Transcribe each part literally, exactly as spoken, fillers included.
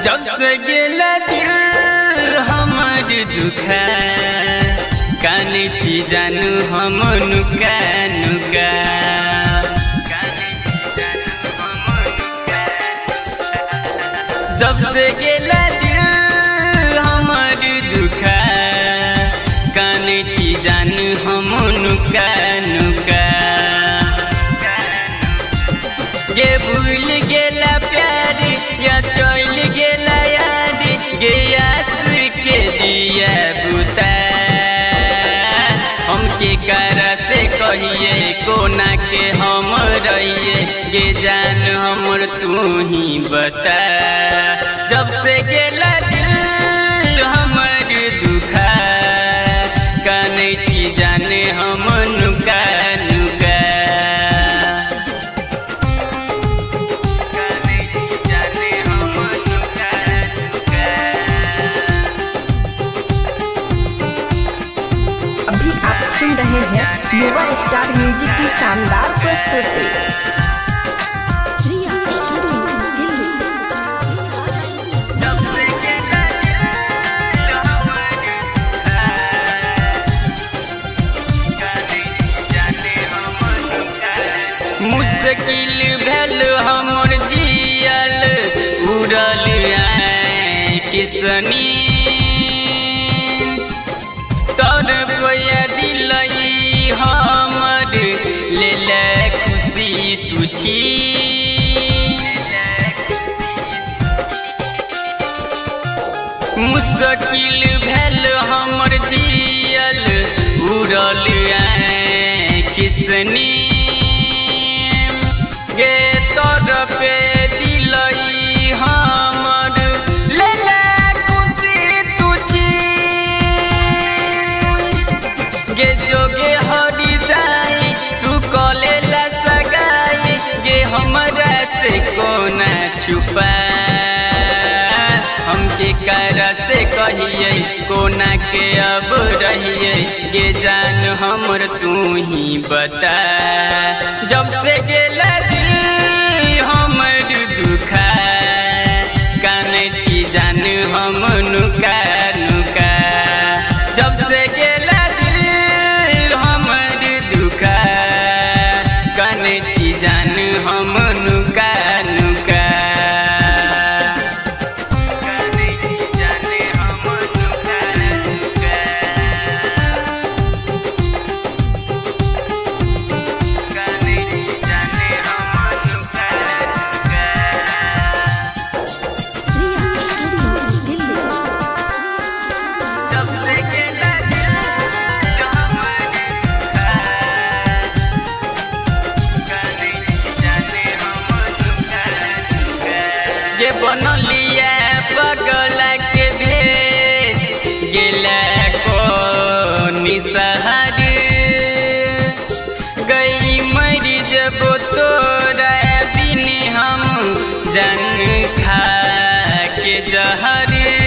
जब से गेला दिल हमर दुखा काने छी जानू हम नुका नुका जब से गेला दिल हमर दुखा काने छी जानू हम नुका नुका गे भूल गेला प्यार या चल गेला याद गे आस के दिया बुता हमके कर से कहिए कोना के हम रहिए गे जान हमर तू ही बता जब से गेला दिल हमर दुखा काने छी जाने हम नुका नुका अभी आप सुन रहे हैं युवा स्टार म्यूजिक की शानदार प्रस्तुति। रिया स्टूडियो दिल्ली। मुश्किल भेल हमर जियल उड़ल आए किसनी तर कोया दिलई हमर ले ले खुशी तुछी मुश्किल भेल हमर जियल उड़ल आए किसनी गे तर पे दिलई हमर ले ले खुशी तुछी गे जोगे हरी जाई तू कले ला सगाई गे हमरा से कोना छुपा हमके कर से कहिए कोना के अब रहिए गे जान हमर तू ही बता जब से गेला दिल हमर दुखा काने छी जान हम नुका नुका जब से गेला दिल हमर दुखा काने छी जान हम नुका नुका गे बनलिया पगला के भेष गेला को निसहार गई मरी जब तोरा बिन हम जान खा के जहर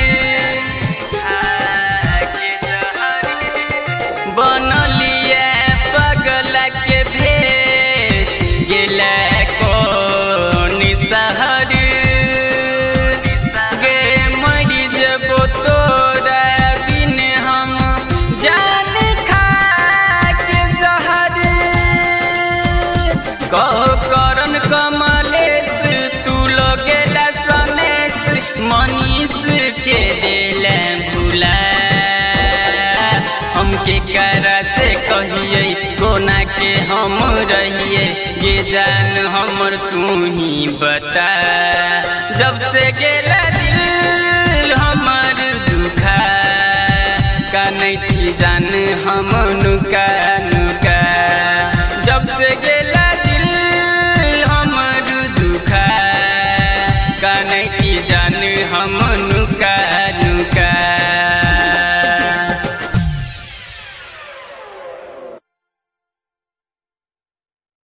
बनलिया पगला के भेष गेला को निसहार तोरा बिन हम जान खा के जहर कहो करन कमलेश तू लगेला सनेश मनीष के देला भुला हमके कर से कहिए कोना के हम रहिए ये जान हमर तू ही बता जब से गेला